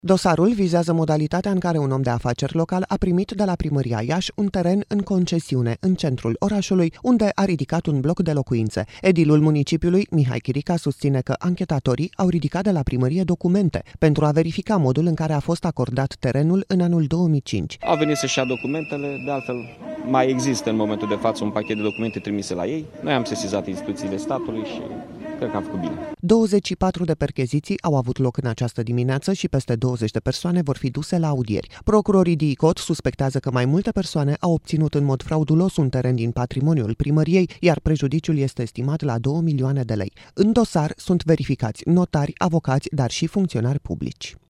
Dosarul vizează modalitatea în care un om de afaceri local a primit de la primăria Iași un teren în concesiune în centrul orașului, unde a ridicat un bloc de locuințe. Edilul municipiului, Mihai Chirica, susține că anchetatorii au ridicat de la primărie documente pentru a verifica modul în care a fost acordat terenul în anul 2005. Au venit să-și ia documentele, de altfel mai există în momentul de față un pachet de documente trimise la ei. Noi am sesizat instituțiile statului și cred că am făcut bine. 24 de percheziții au avut loc în această dimineață și peste 20 de persoane vor fi duse la audieri. Procurorii DICOT suspectează că mai multe persoane au obținut în mod fraudulos un teren din patrimoniul primăriei, iar prejudiciul este estimat la 2 milioane de lei. În dosar sunt verificați notari, avocați, dar și funcționari publici.